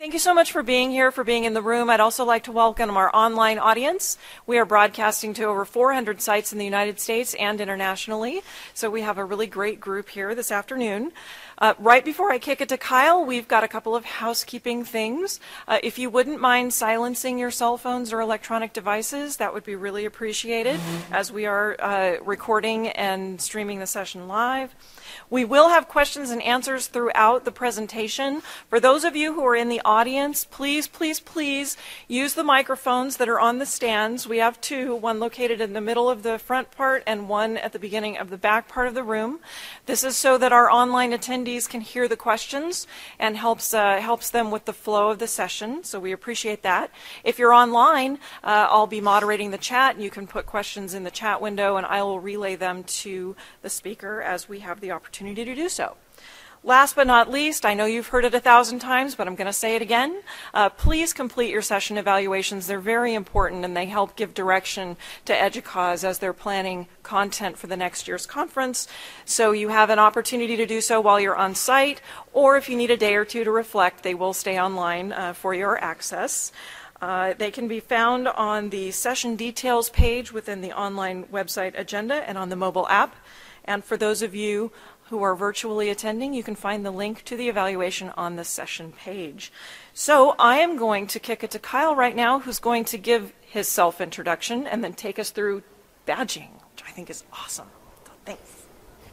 Thank you so much for being here, for being in the room. I'd also like to welcome our online audience. We are broadcasting to over 400 sites in the United States and internationally, so we have a really great group here this afternoon. Right before I kick it to Kyle, we've got a couple of housekeeping things. If you wouldn't mind silencing your cell phones or electronic devices, that would be really appreciated as we are recording and streaming the session live. We will have questions and answers throughout the presentation. For those of you who are in the audience, please, please, please use the microphones that are on the stands. We have two, one located in the middle of the front part and one at the beginning of the back part of the room. This is so that our online attendees can hear the questions and helps them with the flow of the session, so we appreciate that. If you're online, I'll be moderating the chat, and you can put questions in the chat window, and I will relay them to the speaker as we have the opportunity to do so. Last but not least, I know you've heard it 1,000 times, but I'm going to say it again. Please complete your session evaluations. They're very important, and they help give direction to EDUCAUSE as they're planning content for the next year's conference. So you have an opportunity to do so while you're on site, or if you need a day or two to reflect, they will stay online for your access. They can be found on the session details page within the online website agenda and on the mobile app. And for those of you who are virtually attending, you can find the link to the evaluation on the session page. So I am going to kick it to Kyle right now, who's going to give his self-introduction and then take us through badging, which I think is awesome. So thanks.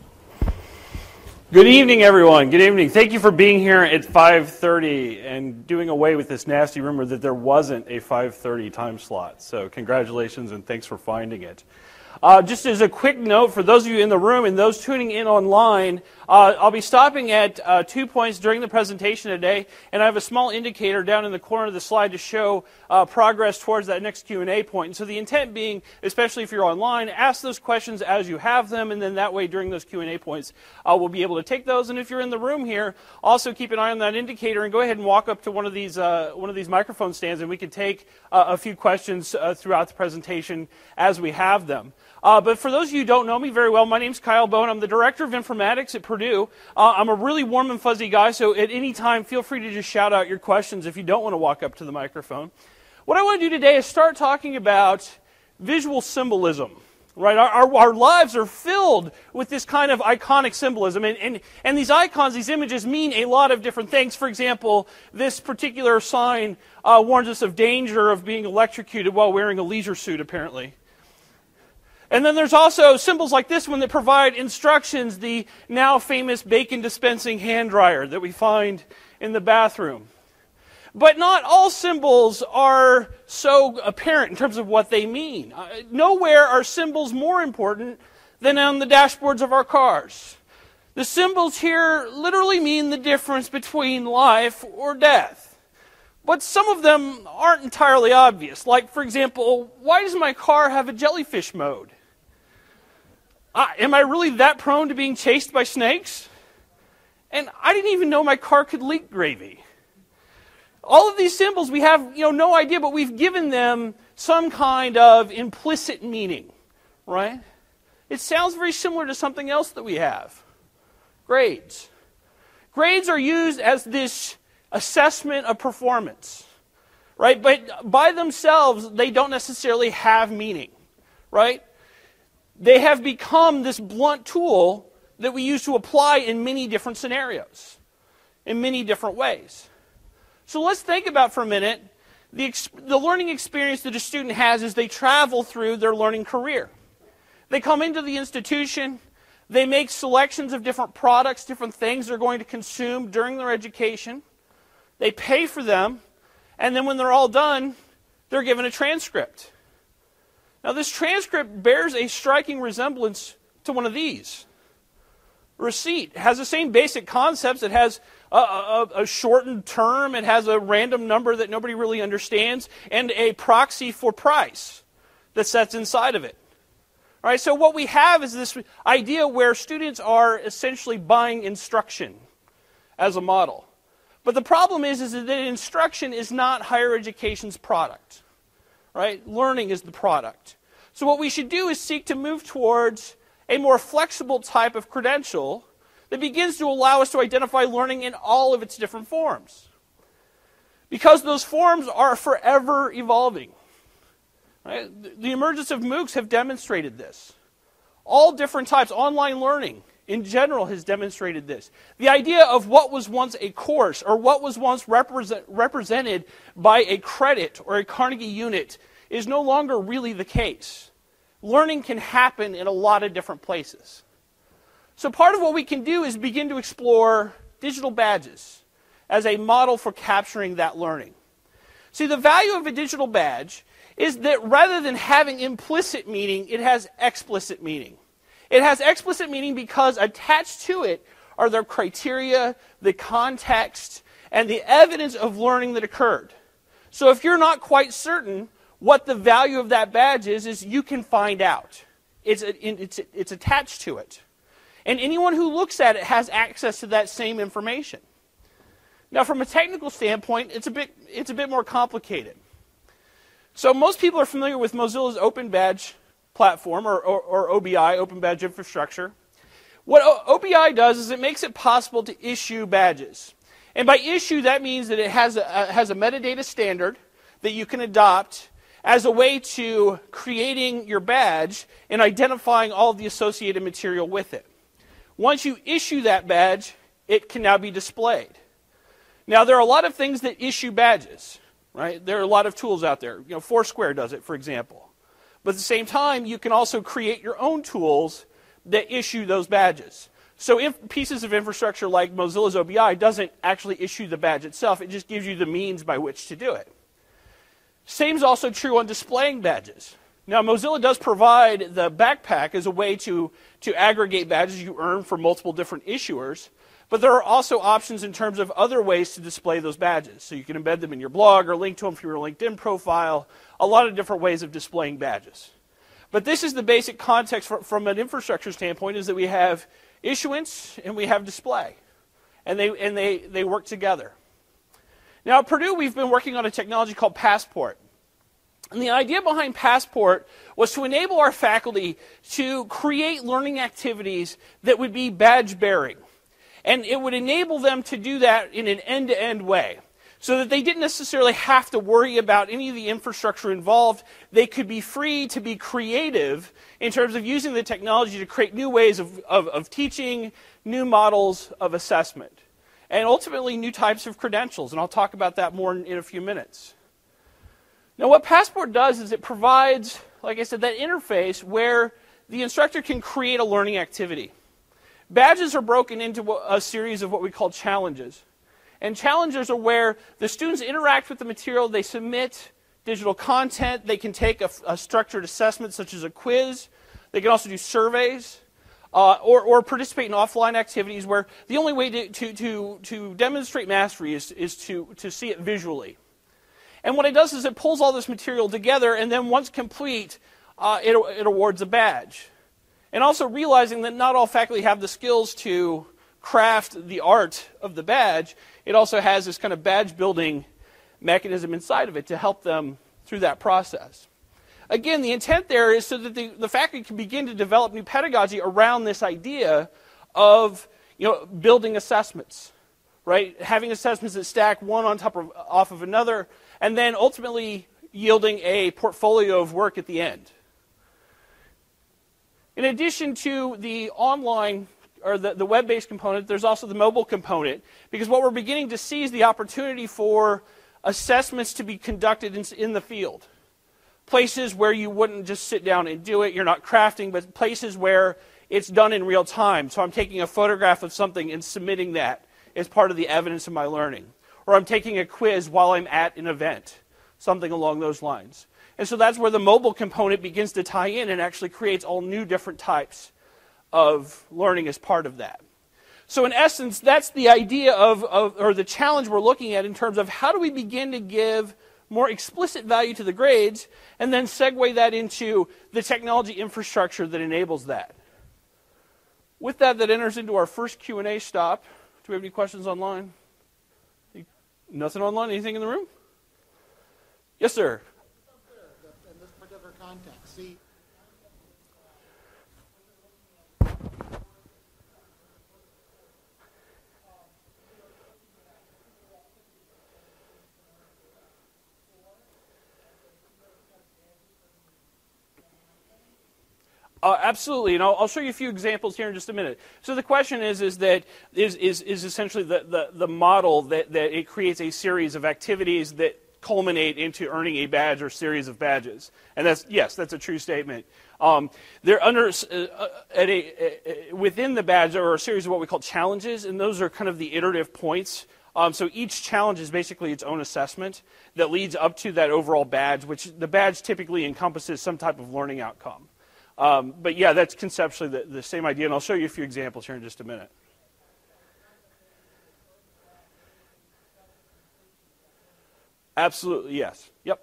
Good evening, everyone. Good evening. Thank you for being here at 5:30 and doing away with this nasty rumor that there wasn't a 5:30 time slot. So congratulations and thanks for finding it. Just as a quick note, for those of you in the room and those tuning in online, I'll be stopping at 2 points during the presentation today, and I have a small indicator down in the corner of the slide to show progress towards that next Q&A point. And so the intent being, especially if you're online, ask those questions as you have them, and then that way during those Q&A points, we'll be able to take those. And if you're in the room here, also keep an eye on that indicator and go ahead and walk up to one of these microphone stands, and we can take a few questions throughout the presentation as we have them. But for those of you who don't know me very well, my name's Kyle Bowen. I'm the Director of Informatics at Purdue. I'm a really warm and fuzzy guy, so at any time, feel free to just shout out your questions if you don't want to walk up to the microphone. What I want to do today is start talking about visual symbolism. Right? Our lives are filled with this kind of iconic symbolism, and these icons, these images, mean a lot of different things. For example, this particular sign warns us of danger of being electrocuted while wearing a leisure suit, apparently. And then there's also symbols like this one that provide instructions, the now famous bacon dispensing hand dryer that we find in the bathroom. But not all symbols are so apparent in terms of what they mean. Nowhere are symbols more important than on the dashboards of our cars. The symbols here literally mean the difference between life or death. But some of them aren't entirely obvious. Like, for example, why does my car have a jellyfish mode? Am I really that prone to being chased by snakes? And I didn't even know my car could leak gravy. All of these symbols, we have no idea, but we've given them some kind of implicit meaning, right? It sounds very similar to something else that we have. Grades. Grades are used as this assessment of performance, right? But by themselves, they don't necessarily have meaning, right? They have become this blunt tool that we use to apply in many different scenarios, in many different ways. So let's think about for a minute the learning experience that a student has as they travel through their learning career. They come into the institution, they make selections of different products, different things they're going to consume during their education. They pay for them, and then when they're all done, they're given a transcript. Now, this transcript bears a striking resemblance to one of these. A receipt has the same basic concepts. It has a shortened term. It has a random number that nobody really understands, and a proxy for price that sets inside of it. All right, so what we have is this idea where students are essentially buying instruction as a model. But the problem is that instruction is not higher education's product. Right? Learning is the product. So what we should do is seek to move towards a more flexible type of credential that begins to allow us to identify learning in all of its different forms. because those forms are forever evolving. Right? The emergence of MOOCs have demonstrated this. All different types, online learning in general has demonstrated this. The idea of what was once a course or what was once represented by a credit or a Carnegie unit is no longer really the case. Learning can happen in a lot of different places. So part of what we can do is begin to explore digital badges as a model for capturing that learning. See, the value of a digital badge is that rather than having implicit meaning, it has explicit meaning. It has explicit meaning because attached to it are the criteria, the context, and the evidence of learning that occurred. So if you're not quite certain what the value of that badge is you can find out. It's attached to it. And anyone who looks at it has access to that same information. Now, from a technical standpoint, it's a bit more complicated. So most people are familiar with Mozilla's Open Badge platform, or OBI, Open Badge Infrastructure. What OBI does is it makes it possible to issue badges. And by issue, that means that it has a metadata standard that you can adopt as a way to creating your badge and identifying all of the associated material with it. Once you issue that badge, it can now be displayed. Now, there are a lot of things that issue badges, right? There are a lot of tools out there. Foursquare does it, for example. But at the same time, you can also create your own tools that issue those badges. So if pieces of infrastructure like Mozilla's OBI doesn't actually issue the badge itself, it just gives you the means by which to do it. Same is also true on displaying badges. Now, Mozilla does provide the backpack as a way to aggregate badges you earn for multiple different issuers, but there are also options in terms of other ways to display those badges. So you can embed them in your blog or link to them from your LinkedIn profile, a lot of different ways of displaying badges. But this is the basic context from an infrastructure standpoint, is that we have issuance and we have display. And they work together. Now at Purdue, we've been working on a technology called Passport. And the idea behind Passport was to enable our faculty to create learning activities that would be badge-bearing. And it would enable them to do that in an end-to-end way, so that they didn't necessarily have to worry about any of the infrastructure involved. They could be free to be creative in terms of using the technology to create new ways of teaching, new models of assessment, and ultimately new types of credentials. And I'll talk about that more in a few minutes. Now, what Passport does is it provides, like I said, that interface where the instructor can create a learning activity. Badges are broken into a series of what we call challenges. And challenges are where the students interact with the material, they submit digital content, they can take a structured assessment such as a quiz, they can also do surveys, or participate in offline activities where the only way to demonstrate mastery is to see it visually. And what it does is it pulls all this material together, and then once complete, it awards a badge. And also realizing that not all faculty have the skills to craft the art of the badge, it also has this kind of badge building mechanism inside of it to help them through that process. Again, the intent there is so that the faculty can begin to develop new pedagogy around this idea of building assessments, right? Having assessments that stack one on top of off of another, and then ultimately yielding a portfolio of work at the end. In addition to the online or the web-based component, there's also the mobile component, because what we're beginning to see is the opportunity for assessments to be conducted in the field. Places where you wouldn't just sit down and do it, you're not crafting, but places where it's done in real time. So I'm taking a photograph of something and submitting that as part of the evidence of my learning. Or I'm taking a quiz while I'm at an event, something along those lines. And so that's where the mobile component begins to tie in and actually creates all new different types of learning as part of that. So in essence, that's the idea or the challenge we're looking at in terms of how do we begin to give more explicit value to the grades and then segue that into the technology infrastructure that enables that. With that enters into our first Q&A stop. Do we have any questions online? Nothing online? Anything in the room? Yes, sir. In this particular context, see. Absolutely, and I'll show you a few examples here in just a minute. So the question is essentially the model that it creates a series of activities that culminate into earning a badge or series of badges, and that's a true statement. They're within the badge there are a series of what we call challenges, and those are kind of the iterative points. So each challenge is basically its own assessment that leads up to that overall badge, which the badge typically encompasses some type of learning outcome. But yeah, that's conceptually the same idea, and I'll show you a few examples here in just a minute. Absolutely, yes. Yep.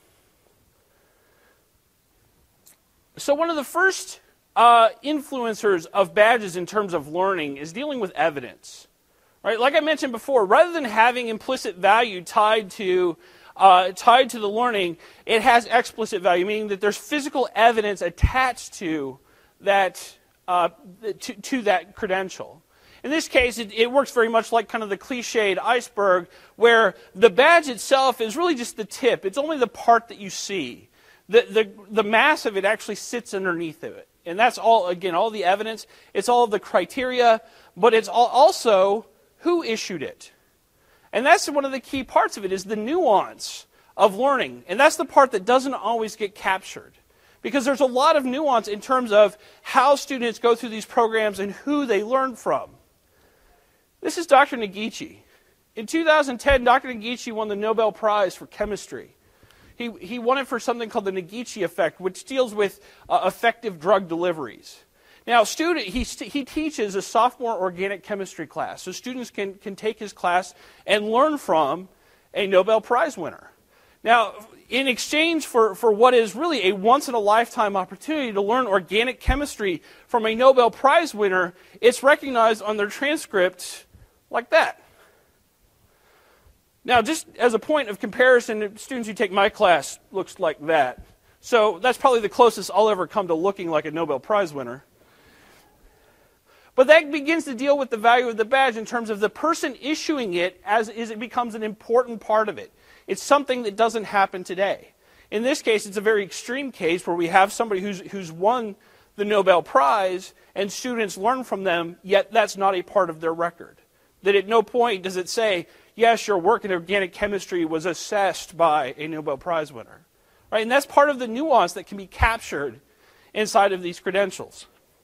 So one of the first influencers of badges in terms of learning is dealing with evidence. Right? Like I mentioned before, rather than having implicit value tied to the learning, it has explicit value, meaning that there's physical evidence attached to that to that credential. In this case, it works very much like kind of the cliched iceberg, where the badge itself is really just the tip. It's only the part that you see. The mass of it actually sits underneath of it. And that's all, again, all the evidence. It's all of the criteria, but it's also who issued it. And that's one of the key parts of it, is the nuance of learning. And that's the part that doesn't always get captured. Because there's a lot of nuance in terms of how students go through these programs and who they learn from. This is Dr. Negici. In 2010, Dr. Negici won the Nobel Prize for chemistry. He won it for something called the Negici effect, which deals with effective drug deliveries. Now, he teaches a sophomore organic chemistry class, so students can take his class and learn from a Nobel Prize winner. Now, in exchange for what is really a once-in-a-lifetime opportunity to learn organic chemistry from a Nobel Prize winner, it's recognized on their transcript like that. Now, just as a point of comparison, students who take my class looks like that. So that's probably the closest I'll ever come to looking like a Nobel Prize winner. But that begins to deal with the value of the badge in terms of the person issuing it as it becomes an important part of it. It's something that doesn't happen today. In this case, it's a very extreme case where we have somebody who's won the Nobel Prize and students learn from them, yet that's not a part of their record. That at no point does it say, yes, your work in organic chemistry was assessed by a Nobel Prize winner. Right? And that's part of the nuance that can be captured inside of these credentials.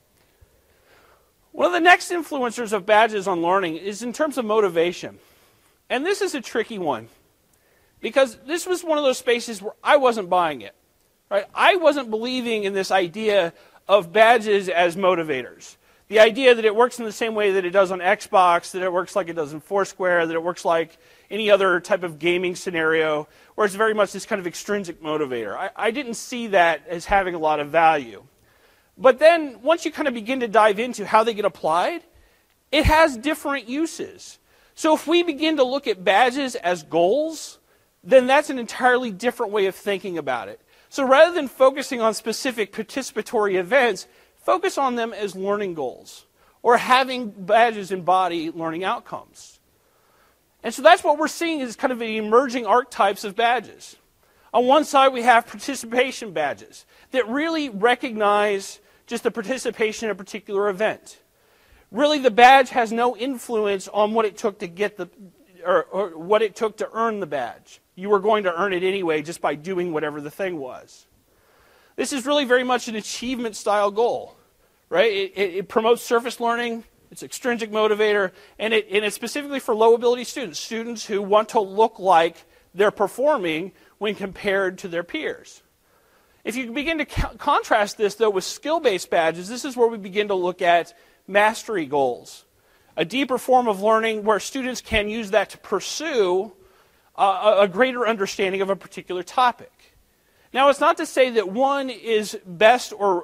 One of the next influencers of badges on learning is in terms of motivation. And this is a tricky one, because this was one of those spaces where I wasn't buying it. Right? I wasn't believing in this idea of badges as motivators. The idea that it works in the same way that it does on Xbox, that it works like it does in Foursquare, that it works like any other type of gaming scenario, where it's very much this kind of extrinsic motivator. I didn't see that as having a lot of value. But then, once you kind of begin to dive into how they get applied, it has different uses. So if we begin to look at badges as goals, then that's an entirely different way of thinking about it. So rather than focusing on specific participatory events, focus on them as learning goals, or having badges embody learning outcomes. And so that's what we're seeing is kind of the emerging archetypes of badges. On one side, we have participation badges that really recognize just the participation in a particular event. Really, the badge has no influence on what it took to get or what it took to earn the badge. You were going to earn it anyway just by doing whatever the thing was. This is really very much an achievement-style goal, right? It promotes surface learning, it's an extrinsic motivator, and it's specifically for low-ability students who want to look like they're performing when compared to their peers. If you begin to contrast this, though, with skill-based badges, this is where we begin to look at mastery goals, a deeper form of learning where students can use that to pursue a greater understanding of a particular topic. Now, it's not to say that one is best or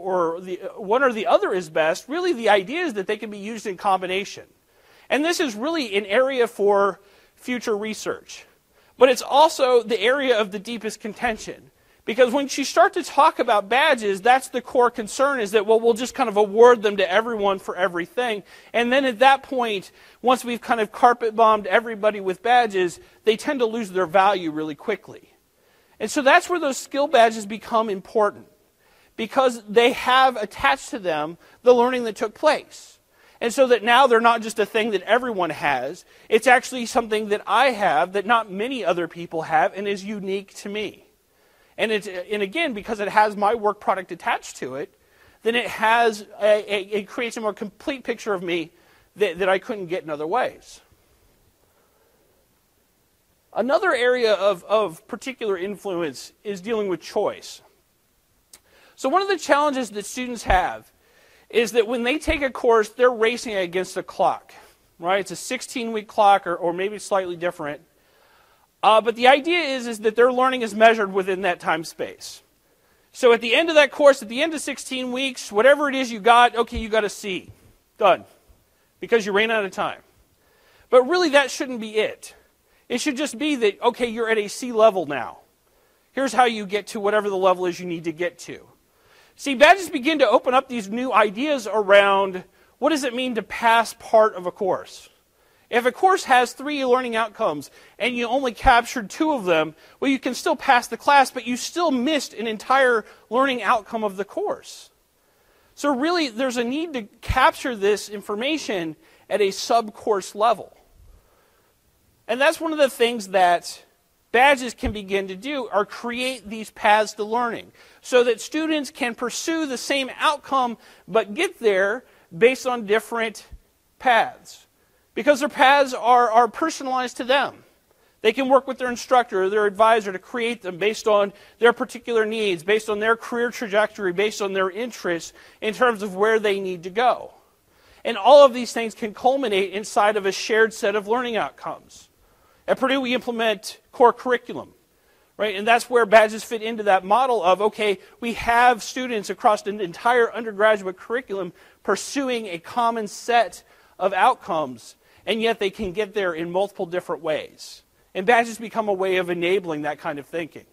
one or the other is best. Really, the idea is that they can be used in combination. And this is really an area for future research. But it's also the area of the deepest contention. Because when you start to talk about badges, that's the core concern, is that, well, we'll just kind of award them to everyone for everything. And then at that point, once we've kind of carpet-bombed everybody with badges, they tend to lose their value really quickly. And so that's where those skill badges become important. because they have attached to them the learning that took place. And so that now they're not just a thing that everyone has, it's actually something that I have that not many other people have and is unique to me. And again, because it has my work product attached to it, then it creates a more complete picture of me that I couldn't get in other ways. Another area of particular influence is dealing with choice. So one of the challenges that students have is that when they take a course, they're racing against a clock, right? It's a 16-week clock or maybe slightly different. But the idea is that their learning is measured within that time space. So at the end of that course, at the end of 16 weeks, whatever it is you got, okay, you got a C. Done. Because you ran out of time. But really that shouldn't be it. It should just be that, okay, you're at a C level now. Here's how you get to whatever the level is you need to get to. See, badges begin to open up these new ideas around what does it mean to pass part of a course. If a course has 3 learning outcomes and you only captured 2 of them, well, you can still pass the class, but you still missed an entire learning outcome of the course. So really, there's a need to capture this information at a sub-course level. And that's one of the things that badges can begin to do, are create these paths to learning so that students can pursue the same outcome but get there based on different paths. Because their paths are personalized to them. They can work with their instructor or their advisor to create them based on their particular needs, based on their career trajectory, based on their interests in terms of where they need to go. And all of these things can culminate inside of a shared set of learning outcomes. At Purdue, we implement core curriculum, right? And that's where badges fit into that model of, okay, we have students across an entire undergraduate curriculum pursuing a common set of outcomes, and yet they can get there in multiple different ways. And badges become a way of enabling that kind of thinking.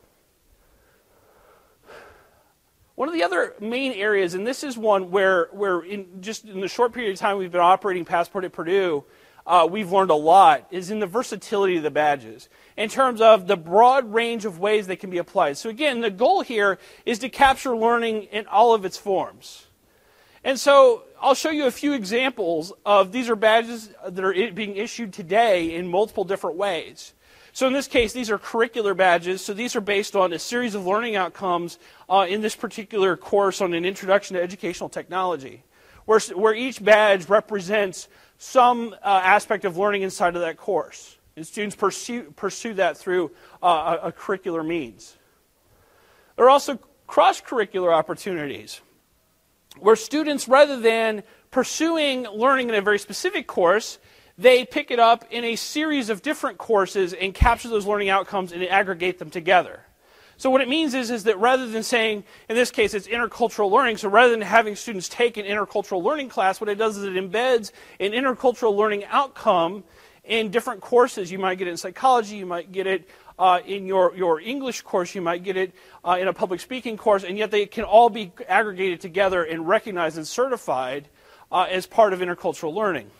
One of the other main areas, and this is one where in the short period of time we've been operating Passport at Purdue, we've learned a lot, is in the versatility of the badges in terms of the broad range of ways they can be applied. So again, the goal here is to capture learning in all of its forms. And so I'll show you a few examples of these are badges that are being issued today in multiple different ways. So in this case, these are curricular badges. So these are based on a series of learning outcomes in this particular course on an introduction to educational technology, where each badge represents some aspect of learning inside of that course. And students pursue that through a curricular means. There are also cross-curricular opportunities, where students, rather than pursuing learning in a very specific course, they pick it up in a series of different courses and capture those learning outcomes and aggregate them together. So what it means is that rather than saying, in this case, it's intercultural learning, so rather than having students take an intercultural learning class, what it does is it embeds an intercultural learning outcome in different courses. You might get it in psychology, you might get it in your English course, you might get it in a public speaking course, and yet they can all be aggregated together and recognized and certified as part of intercultural learning.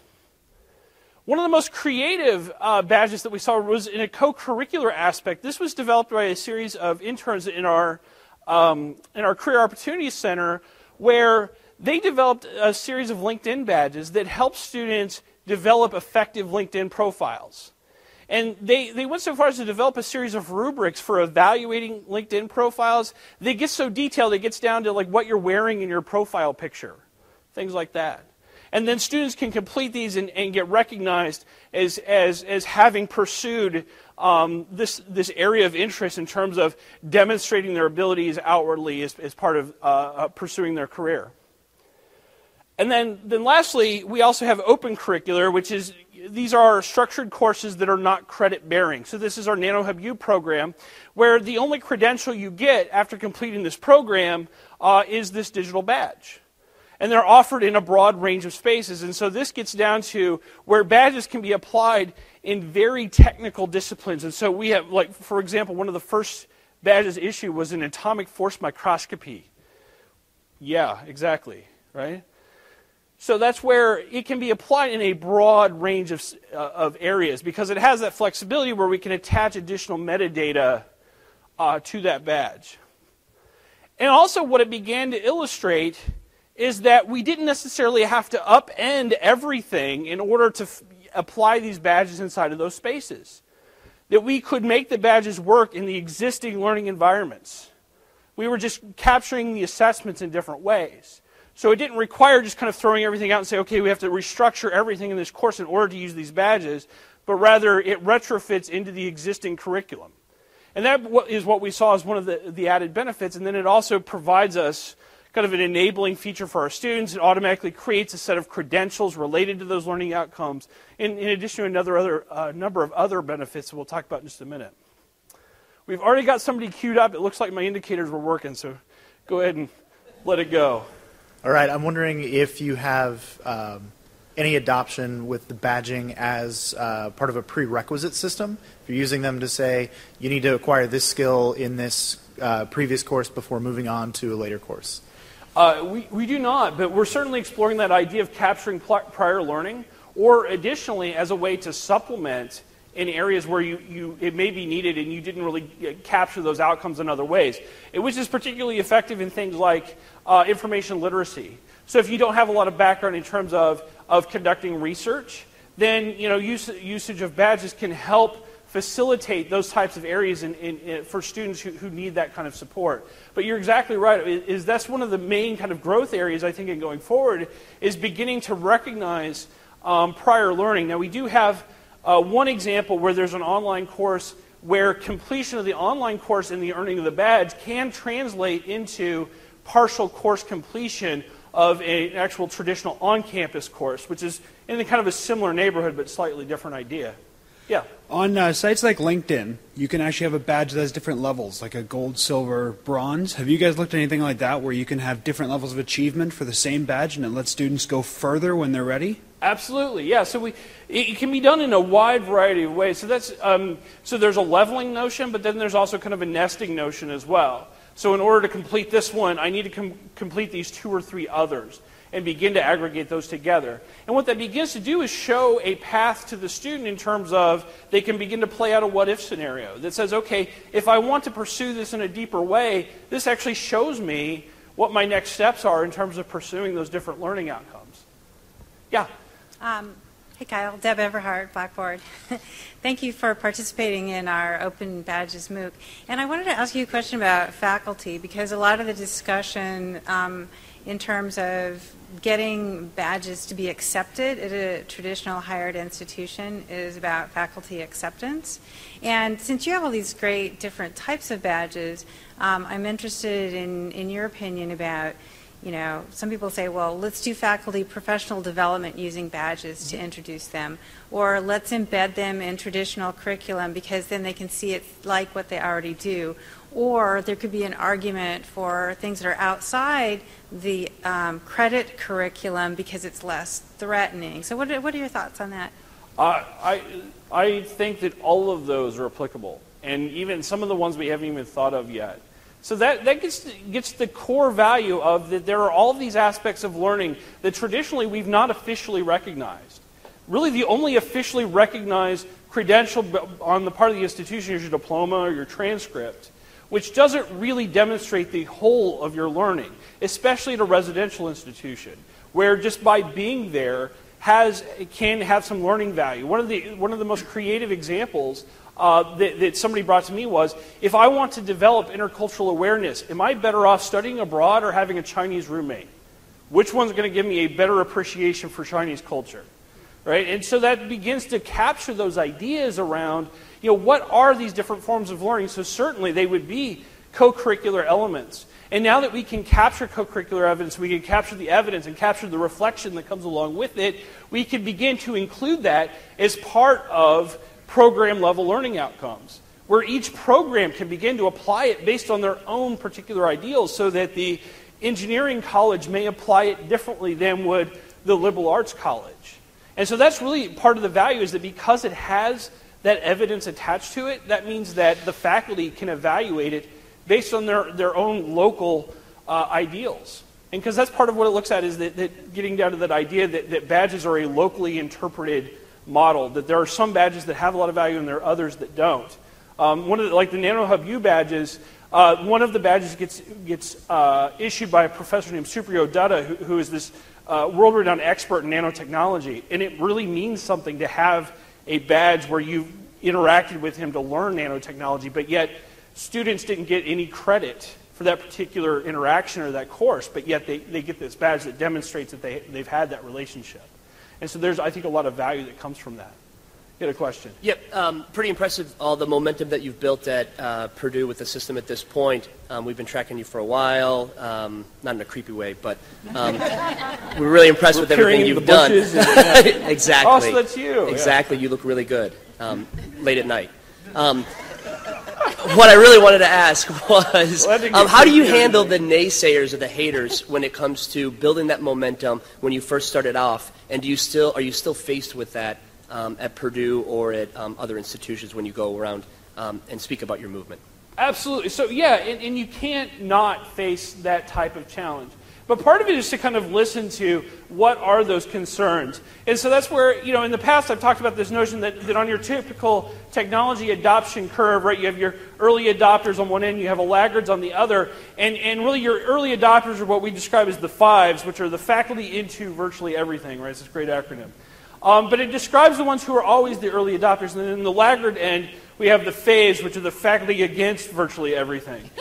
One of the most creative badges that we saw was in a co-curricular aspect. This was developed by a series of interns in our Career Opportunities Center, where they developed a series of LinkedIn badges that help students develop effective LinkedIn profiles. And they went so far as to develop a series of rubrics for evaluating LinkedIn profiles. They get so detailed, it gets down to like what you're wearing in your profile picture, things like that. And then students can complete these and get recognized as having pursued this area of interest in terms of demonstrating their abilities outwardly as part of pursuing their career. And then lastly, we also have open curricular, which is, these are structured courses that are not credit bearing. So this is our NanoHub U program, where the only credential you get after completing this program is this digital badge. And they're offered in a broad range of spaces. And so this gets down to where badges can be applied in very technical disciplines. And so we have, like, for example, one of the first badges issued was an atomic force microscopy. Yeah, exactly, right? So that's where it can be applied in a broad range of areas, because it has that flexibility where we can attach additional metadata to that badge. And also what it began to illustrate is that we didn't necessarily have to upend everything in order to apply these badges inside of those spaces. That we could make the badges work in the existing learning environments. We were just capturing the assessments in different ways. So it didn't require just kind of throwing everything out and say, okay, we have to restructure everything in this course in order to use these badges, but rather it retrofits into the existing curriculum. And that is what we saw as one of the added benefits, and then it also provides us kind of an enabling feature for our students. It automatically creates a set of credentials related to those learning outcomes, in addition to another number of other benefits that we'll talk about in just a minute. We've already got somebody queued up. It looks like my indicators were working, so go ahead and let it go. All right, I'm wondering if you have any adoption with the badging as part of a prerequisite system. If you're using them to say, you need to acquire this skill in this previous course before moving on to a later course. We do not, but we're certainly exploring that idea of capturing prior learning, or additionally as a way to supplement in areas where it may be needed and you didn't really capture those outcomes in other ways. Which is particularly effective in things like information literacy. So if you don't have a lot of background in terms of conducting research, then usage of badges can help facilitate those types of areas for students who need that kind of support. But you're exactly right. That's one of the main kind of growth areas, I think, in going forward, is beginning to recognize prior learning. Now, we do have one example where there's an online course where completion of the online course and the earning of the badge can translate into partial course completion of an actual traditional on-campus course, which is in kind of a similar neighborhood but slightly different idea. Yeah. On sites like LinkedIn, you can actually have a badge that has different levels, like a gold, silver, bronze. Have you guys looked at anything like that where you can have different levels of achievement for the same badge and it lets students go further when they're ready? Absolutely, yeah. So it can be done in a wide variety of ways. So that's so there's a leveling notion, but then there's also kind of a nesting notion as well. So in order to complete this one, I need to complete these 2 or 3 others and begin to aggregate those together. And what that begins to do is show a path to the student in terms of they can begin to play out a what-if scenario that says, okay, if I want to pursue this in a deeper way, this actually shows me what my next steps are in terms of pursuing those different learning outcomes. Yeah. Hey Kyle, Deb Everhart, Blackboard. Thank you for participating in our Open Badges MOOC. And I wanted to ask you a question about faculty, because a lot of the discussion in terms of getting badges to be accepted at a traditional higher ed institution is about faculty acceptance. And since you have all these great different types of badges, I'm interested in your opinion about, some people say, well, let's do faculty professional development using badges to introduce them, or let's embed them in traditional curriculum because then they can see it like what they already do. Or there could be an argument for things that are outside the credit curriculum because it's less threatening. So what are your thoughts on that? I think that all of those are applicable, and even some of the ones we haven't even thought of yet. So that gets the core value of that there are all these aspects of learning that traditionally we've not officially recognized. Really the only officially recognized credential on the part of the institution is your diploma or your transcript, which doesn't really demonstrate the whole of your learning, especially at a residential institution, where just by being there can have some learning value. One of the most creative examples that somebody brought to me was, if I want to develop intercultural awareness, am I better off studying abroad or having a Chinese roommate? Which one's going to give me a better appreciation for Chinese culture? Right? And so that begins to capture those ideas around, what are these different forms of learning? So certainly they would be co-curricular elements. And now that we can capture co-curricular evidence, we can capture the evidence and capture the reflection that comes along with it, we can begin to include that as part of program-level learning outcomes, where each program can begin to apply it based on their own particular ideals, so that the engineering college may apply it differently than would the liberal arts college. And so that's really part of the value, is that because it has that evidence attached to it, that means that the faculty can evaluate it based on their own local ideals. And because that's part of what it looks at, is that getting down to that idea that badges are a locally interpreted model, that there are some badges that have a lot of value and there are others that don't. Like the NanoHub U badges, One of the badges gets issued by a professor named Supriyo Dutta, who is this world-renowned expert in nanotechnology. And it really means something to have a badge where you've interacted with him to learn nanotechnology, but yet students didn't get any credit for that particular interaction or that course, but yet they get this badge that demonstrates that they've had that relationship. And so there's, I think, a lot of value that comes from that. You had a question? Yep, pretty impressive, all the momentum that you've built at Purdue with the system at this point. We've been tracking you for a while, not in a creepy way, but we're really impressed with everything you've done. Exactly. Oh, so that's you. Exactly, you look really good late at night. What I really wanted to ask was, how do you handle the naysayers or the haters when it comes to building that momentum when you first started off? And are you still faced with that at Purdue or at other institutions when you go around and speak about your movement? Absolutely. So yeah, and you can't not face that type of challenge. But part of it is to kind of listen to what are those concerns. And so that's where, in the past I've talked about this notion that on your typical technology adoption curve, right, you have your early adopters on one end, you have laggards on the other, and really your early adopters are what we describe as the fives, which are the faculty into virtually everything, right? It's this great acronym. But it describes the ones who are always the early adopters, and then in the laggard end, we have the faves, which are the faculty against virtually everything.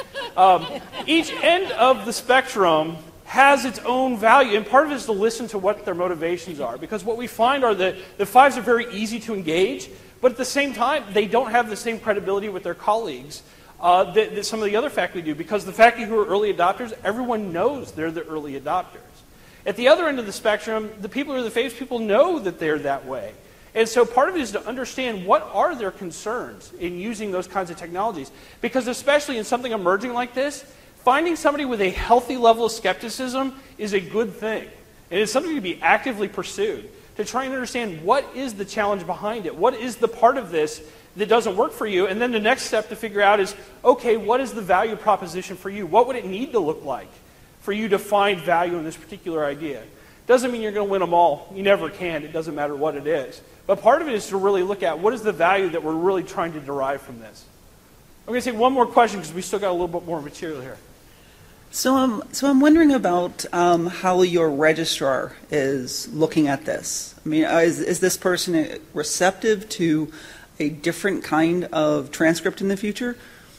Each end of the spectrum has its own value, and part of it is to listen to what their motivations are, because what we find are that the fives are very easy to engage, but at the same time, they don't have the same credibility with their colleagues that some of the other faculty do, because the faculty who are early adopters, everyone knows they're the early adopters. At the other end of the spectrum, the people who are the faves, people know that they're that way. And so part of it is to understand what are their concerns in using those kinds of technologies, because especially in something emerging like this, finding somebody with a healthy level of skepticism is a good thing. And it's something to be actively pursued, to try and understand what is the challenge behind it, what is the part of this that doesn't work for you, and then the next step to figure out is, okay, what is the value proposition for you? What would it need to look like for you to find value in this particular idea? Doesn't mean you're going to win them all. You never can. It doesn't matter what it is. But part of it is to really look at what is the value that we're really trying to derive from this. I'm going to take one more question because we still got a little bit more material here. So I'm wondering about how your registrar is looking at this. I mean, is this person receptive to a different kind of transcript in the future?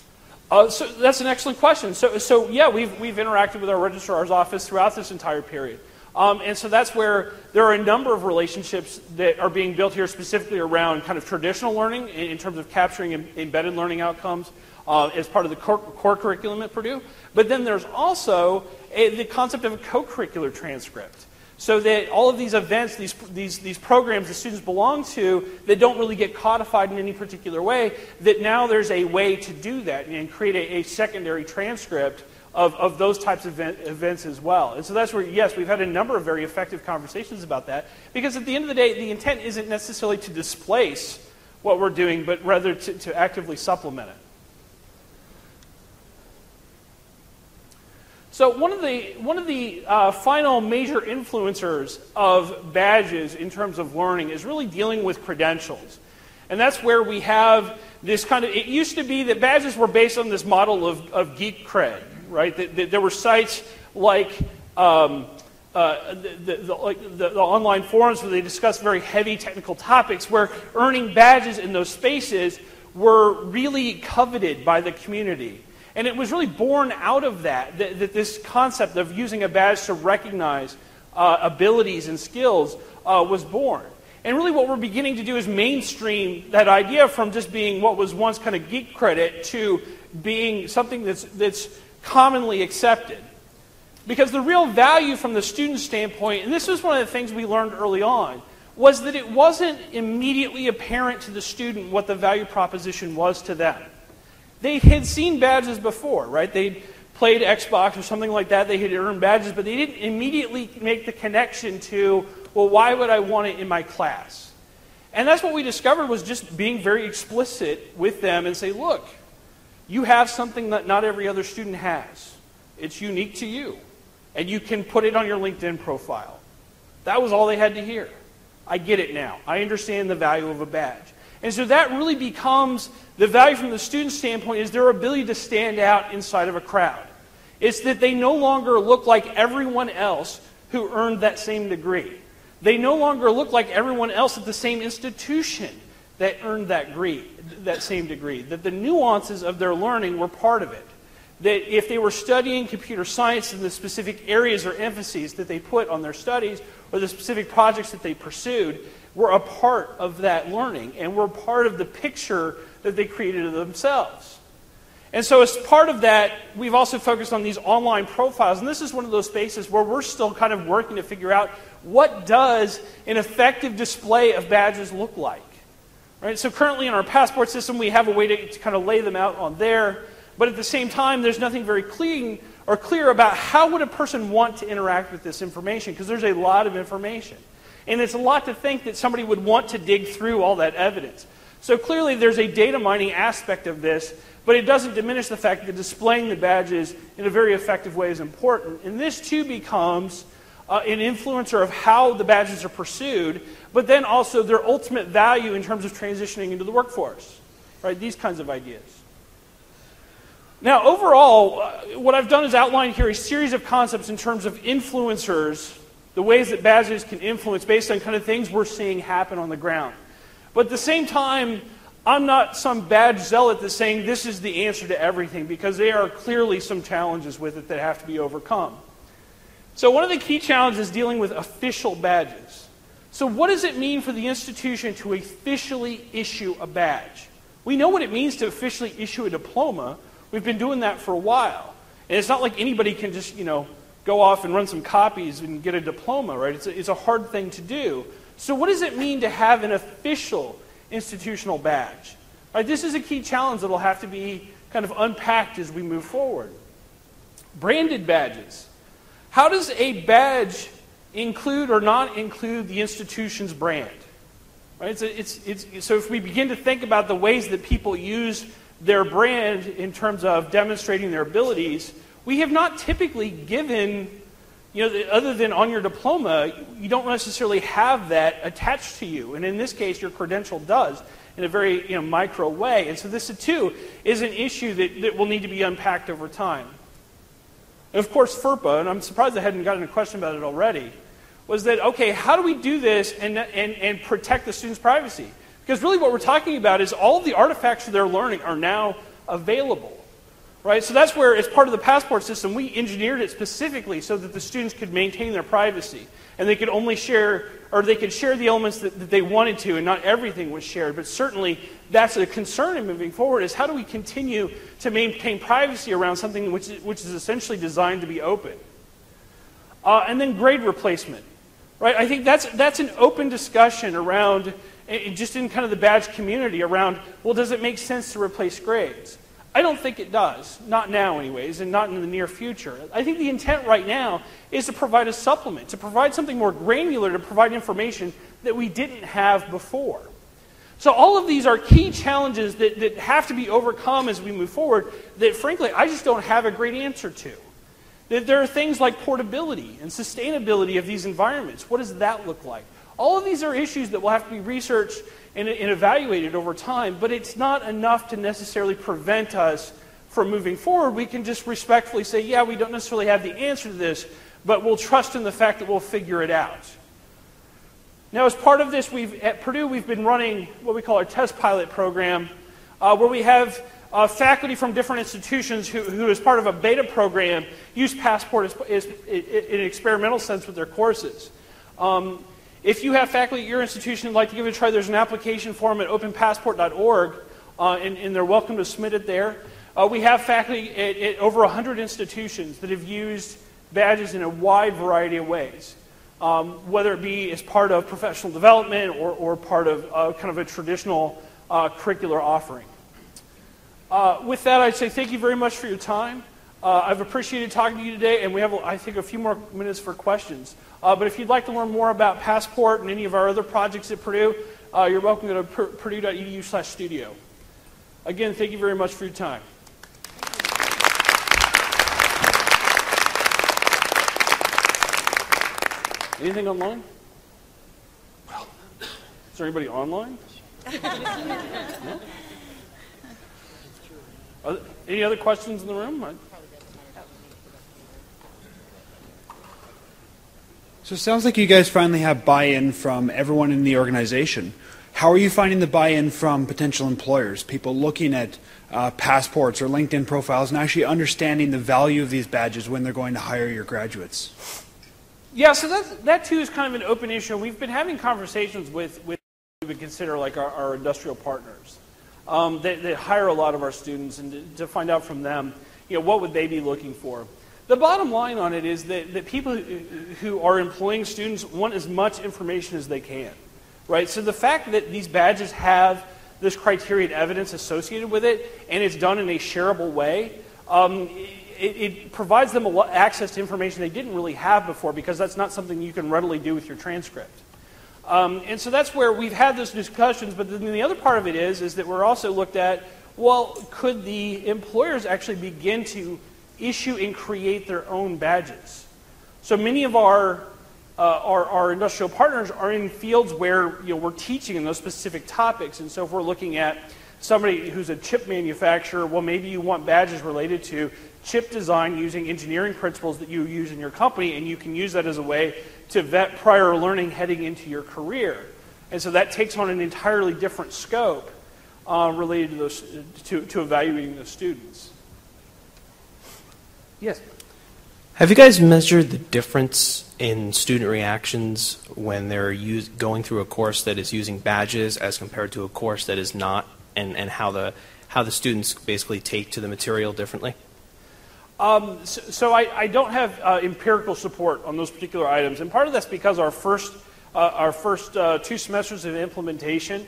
So that's an excellent question. So yeah, we've interacted with our registrar's office throughout this entire period. And so that's where there are a number of relationships that are being built here specifically around kind of traditional learning in terms of capturing embedded learning outcomes as part of the core curriculum at Purdue. But then there's also the concept of a co-curricular transcript. So that all of these events, these programs the students belong to that don't really get codified in any particular way, that now there's a way to do that and create a secondary transcript of those types of events as well. And so that's where, yes, we've had a number of very effective conversations about that, because at the end of the day, the intent isn't necessarily to displace what we're doing, but rather to actively supplement it. So one of the final major influencers of badges in terms of learning is really dealing with credentials. And that's where we have this kind of, it used to be that badges were based on this model of geek cred, right? That there were sites like the online forums where they discuss very heavy technical topics, where earning badges in those spaces were really coveted by the community. And it was really born out of that this concept of using a badge to recognize abilities and skills was born. And really what we're beginning to do is mainstream that idea from just being what was once kind of geek credit to being something that's commonly accepted. Because the real value from the student standpoint, and this was one of the things we learned early on, was that it wasn't immediately apparent to the student what the value proposition was to them. They had seen badges before, right? They'd played Xbox or something like that. They had earned badges, but they didn't immediately make the connection to, well, why would I want it in my class? And that's what we discovered, was just being very explicit with them and say, look, you have something that not every other student has. It's unique to you. And you can put it on your LinkedIn profile. That was all they had to hear. I get it now. I understand the value of a badge. And so that really becomes the value from the student standpoint is their ability to stand out inside of a crowd. It's that they no longer look like everyone else who earned that same degree. They no longer look like everyone else at the same institution that earned that same degree. That the nuances of their learning were part of it. That if they were studying computer science in the specific areas or emphases that they put on their studies or the specific projects that they pursued were a part of that learning and were part of the picture that they created of themselves. And so as part of that, we've also focused on these online profiles. And this is one of those spaces where we're still kind of working to figure out what does an effective display of badges look like. Right? So currently in our passport system, we have a way to kind of lay them out on there. But at the same time, there's nothing very clear about how would a person want to interact with this information, because there's a lot of information. And it's a lot to think that somebody would want to dig through all that evidence. So clearly there's a data mining aspect of this, but it doesn't diminish the fact that displaying the badges in a very effective way is important. And this too becomes an influencer of how the badges are pursued, but then also their ultimate value in terms of transitioning into the workforce. Right? These kinds of ideas. Now, overall, what I've done is outline here a series of concepts in terms of influencers, the ways that badges can influence based on kind of things we're seeing happen on the ground. But at the same time, I'm not some badge zealot that's saying this is the answer to everything, because there are clearly some challenges with it that have to be overcome. So one of the key challenges is dealing with official badges. So what does it mean for the institution to officially issue a badge? We know what it means to officially issue a diploma. We've been doing that for a while. And it's not like anybody can just, go off and run some copies and get a diploma, right? It's a hard thing to do. So what does it mean to have an official institutional badge? Right, this is a key challenge that will have to be kind of unpacked as we move forward. Branded badges. How does a badge include or not include the institution's brand? Right? So if we begin to think about the ways that people use their brand in terms of demonstrating their abilities, we have not typically given, other than on your diploma, you don't necessarily have that attached to you. And in this case, your credential does in a very micro way. And so this, too, is an issue that will need to be unpacked over time. And of course, FERPA, and I'm surprised I hadn't gotten a question about it already, was that, okay, how do we do this and protect the student's privacy? Because really what we're talking about is all of the artifacts of their learning are now available. Right? So that's where, as part of the passport system, we engineered it specifically so that the students could maintain their privacy. And they could only share, or they could share the elements that they wanted to, and not everything was shared. But certainly that's a concern in moving forward, is how do we continue to maintain privacy around something which is essentially designed to be open? And then grade replacement. Right? I think that's an open discussion around, just in kind of the badge community, around, well, does it make sense to replace grades? I don't think it does. Not now, anyways, and not in the near future. I think the intent right now is to provide a supplement, to provide something more granular, to provide information that we didn't have before. So all of these are key challenges that have to be overcome as we move forward that, frankly, I just don't have a great answer to. That there are things like portability and sustainability of these environments. What does that look like? All of these are issues that will have to be researched and evaluated over time, but it's not enough to necessarily prevent us from moving forward. We can just respectfully say, yeah, we don't necessarily have the answer to this, but we'll trust in the fact that we'll figure it out. Now, as part of this, at Purdue, we've been running what we call our test pilot program, where we have faculty from different institutions who, as part of a beta program, use Passport in an experimental sense with their courses. If you have faculty at your institution who'd like to give it a try, there's an application form at openpassport.org, and they're welcome to submit it there. We have faculty at over 100 institutions that have used badges in a wide variety of ways, whether it be as part of professional development or part of kind of a traditional curricular offering. With that, I'd say thank you very much for your time. I've appreciated talking to you today, and we have, I think, a few more minutes for questions. But if you'd like to learn more about Passport and any of our other projects at Purdue, you're welcome to go to purdue.edu/studio. Again, thank you very much for your time. Anything online? Well, is there anybody online? Any other questions in the room? So it sounds like you guys finally have buy-in from everyone in the organization. How are you finding the buy-in from potential employers, people looking at passports or LinkedIn profiles and actually understanding the value of these badges when they're going to hire your graduates? Yeah, so that too is kind of an open issue. We've been having conversations with we would consider like our industrial partners that hire a lot of our students, and to find out from them, what would they be looking for. The bottom line on it is that people who are employing students want as much information as they can, right? So the fact that these badges have this criteria and evidence associated with it, and it's done in a shareable way, it provides them access to information they didn't really have before, because that's not something you can readily do with your transcript. And so that's where we've had those discussions, but then the other part of it is that we're also looked at, well, could the employers actually begin to issue and create their own badges? So many of our industrial partners are in fields where we're teaching in those specific topics, and so if we're looking at somebody who's a chip manufacturer, well, maybe you want badges related to chip design using engineering principles that you use in your company, and you can use that as a way to vet prior learning heading into your career. And so that takes on an entirely different scope related to those to evaluating those students. Yes. Have you guys measured the difference in student reactions when they're going through a course that is using badges as compared to a course that is not, and how the students basically take to the material differently? So I don't have empirical support on those particular items, and part of that's because our first 2 semesters of implementation,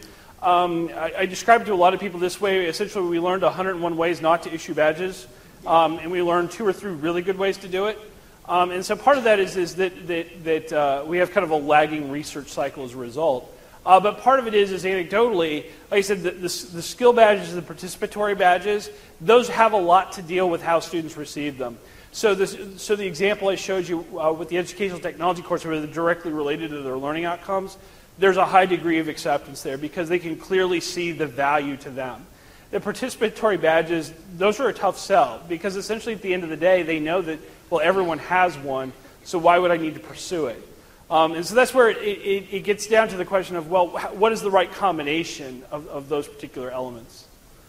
I described to a lot of people this way. Essentially, we learned 101 ways not to issue badges, and we learned 2 or 3 really good ways to do it. And so part of that is that we have kind of a lagging research cycle as a result. But part of it is anecdotally, like I said, the skill badges and the participatory badges, those have a lot to deal with how students receive them. So the example I showed you with the educational technology course, where they're directly related to their learning outcomes, there's a high degree of acceptance there because they can clearly see the value to them. The participatory badges, those are a tough sell because essentially at the end of the day, they know that, well, everyone has one, so why would I need to pursue it? And so that's where it gets down to the question of, well, what is the right combination of those particular elements?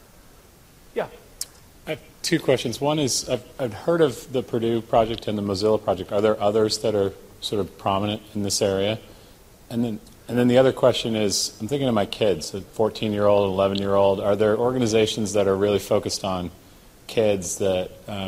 Yeah. I have 2 questions. One is, I've heard of the Purdue project and the Mozilla project. Are there others that are sort of prominent in this area? And then the other question is, I'm thinking of my kids, a 14-year-old, 11-year-old. Are there organizations that are really focused on kids that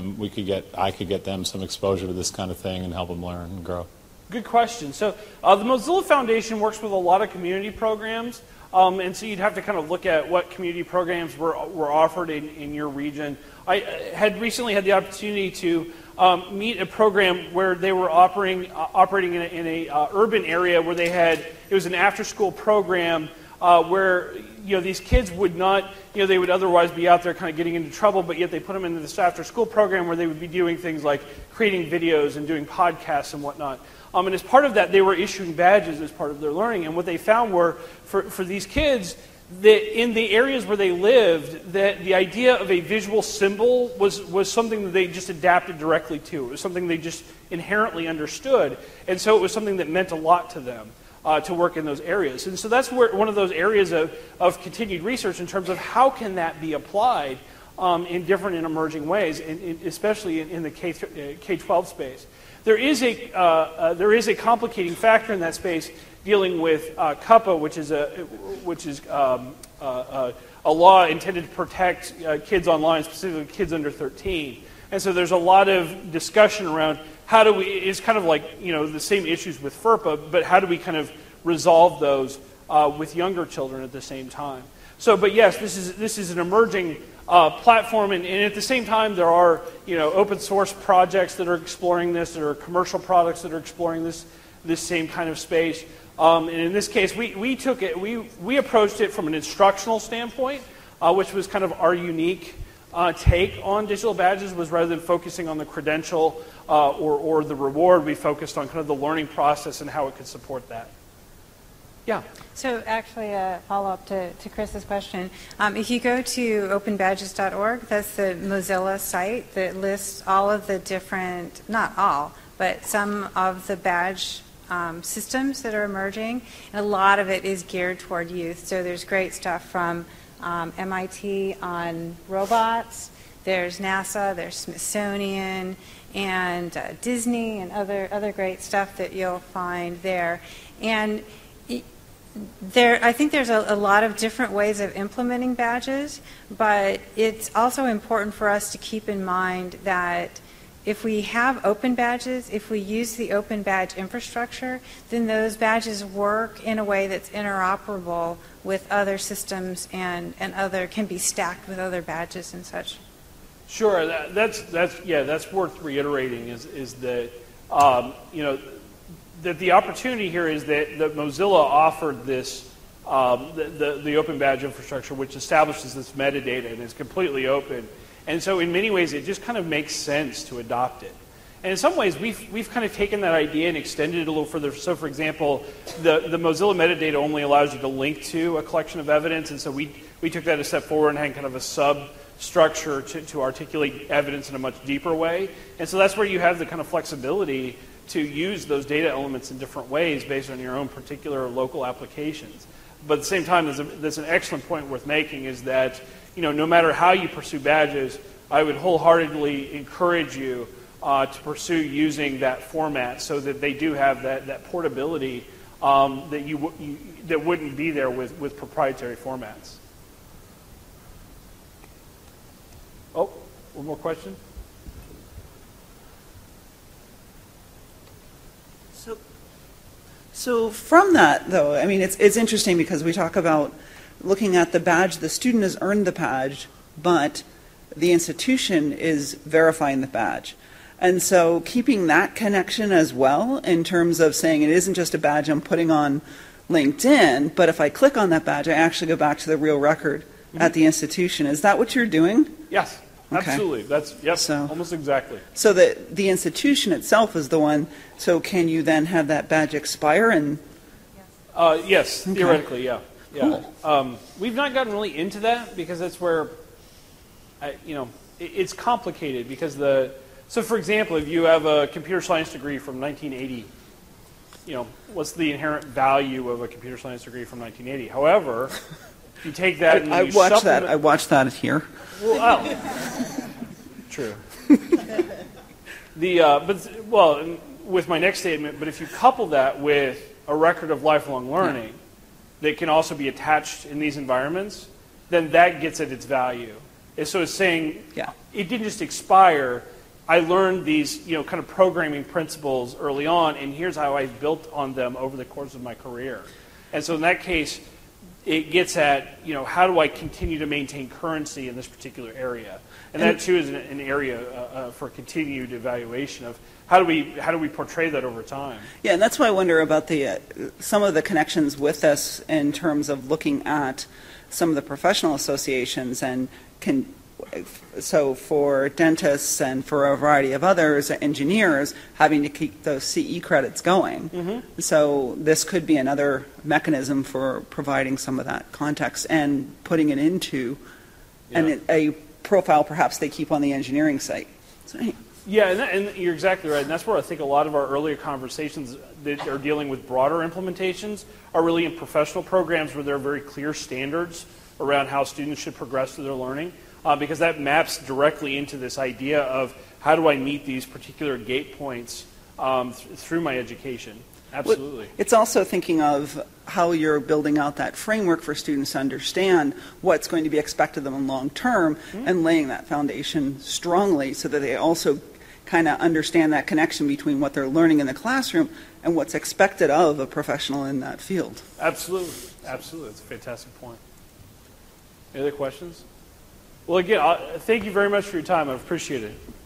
I could get them some exposure to this kind of thing and help them learn and grow? Good question. So the Mozilla Foundation works with a lot of community programs, and so you'd have to kind of look at what community programs were offered in your region. I had recently had the opportunity to meet a program where they were operating in a urban area where it was an after-school program where these kids would not, they would otherwise be out there kind of getting into trouble, but yet they put them into this after-school program where they would be doing things like creating videos and doing podcasts and whatnot. And as part of that, they were issuing badges as part of their learning. And what they found were, for these kids, that in the areas where they lived, that the idea of a visual symbol was something that they just adapted directly to. It was something they just inherently understood. And so it was something that meant a lot to them to work in those areas. And so that's one of those areas of continued research in terms of how can that be applied in different and emerging ways, especially in the K-12 space. There is a complicating factor in that space dealing with CUPPA, which is a law intended to protect kids online, specifically kids under 13. And so there's a lot of discussion around how do we. It's kind of like the same issues with FERPA, but how do we kind of resolve those with younger children at the same time? So, but yes, this is an emerging platform, and at the same time, there are open source projects that are exploring this. There are commercial products that are exploring this same kind of space. And in this case, we approached it from an instructional standpoint, which was kind of our unique take on digital badges. Was rather than focusing on the credential or the reward, we focused on kind of the learning process and how it could support that. Yeah. So actually, a follow-up to Chris's question. If you go to openbadges.org, that's the Mozilla site that lists all of the different, not all, but some of the badge systems that are emerging. And a lot of it is geared toward youth. So there's great stuff from MIT on robots. There's NASA, there's Smithsonian, and Disney, and other great stuff that you'll find there. And I think there's a lot of different ways of implementing badges, but it's also important for us to keep in mind that if we have open badges, if we use the open badge infrastructure, then those badges work in a way that's interoperable with other systems and can be stacked with other badges and such. Sure, that's worth reiterating. Is that that the opportunity here is that Mozilla offered this the open badge infrastructure, which establishes this metadata and is completely open. And so, in many ways, it just kind of makes sense to adopt it. And in some ways, we've kind of taken that idea and extended it a little further. So, for example, the Mozilla metadata only allows you to link to a collection of evidence, and so we took that a step forward and had kind of a substructure to articulate evidence in a much deeper way. And so that's where you have the kind of flexibility to use those data elements in different ways based on your own particular local applications. But at the same time, there's an excellent point worth making is that, no matter how you pursue badges, I would wholeheartedly encourage you to pursue using that format so that they do have that portability that wouldn't be there with proprietary formats. Oh, one more question? So from that, though, I mean, it's interesting because we talk about looking at the badge. The student has earned the badge, but the institution is verifying the badge. And so keeping that connection as well in terms of saying it isn't just a badge I'm putting on LinkedIn, but if I click on that badge, I actually go back to the real record at the institution. Is that what you're doing? Yes. Okay. Absolutely. That's almost exactly. So that the institution itself is the one. So can you then have that badge expire? And yes, okay. Theoretically, yeah. Cool. We've not gotten really into that because that's where, it's complicated because so for example, if you have a computer science degree from 1980, what's the inherent value of a computer science degree from 1980? However, if you take that and I watched that here. Well, true. With my next statement, but if you couple that with a record of lifelong learning that can also be attached in these environments, then that gets at its value. And so it's saying it didn't just expire. I learned these, kind of programming principles early on, and here's how I built on them over the course of my career. And so in that case, it gets at, how do I continue to maintain currency in this particular area? And that, too, is an area for continued evaluation of how do we portray that over time? Yeah, and that's why I wonder about some of the connections with this in terms of looking at some of the professional associations so for dentists and for a variety of others, engineers, having to keep those CE credits going. Mm-hmm. So this could be another mechanism for providing some of that context and putting it into a profile perhaps they keep on the engineering site. So, yeah, and you're exactly right. And that's where I think a lot of our earlier conversations that are dealing with broader implementations are really in professional programs where there are very clear standards around how students should progress through their learning. Because that maps directly into this idea of how do I meet these particular gate points through my education. Absolutely. It's also thinking of how you're building out that framework for students to understand what's going to be expected of them in long term and laying that foundation strongly so that they also kind of understand that connection between what they're learning in the classroom and what's expected of a professional in that field. Absolutely. Absolutely. That's a fantastic point. Any other questions? Well, again, thank you very much for your time. I appreciate it.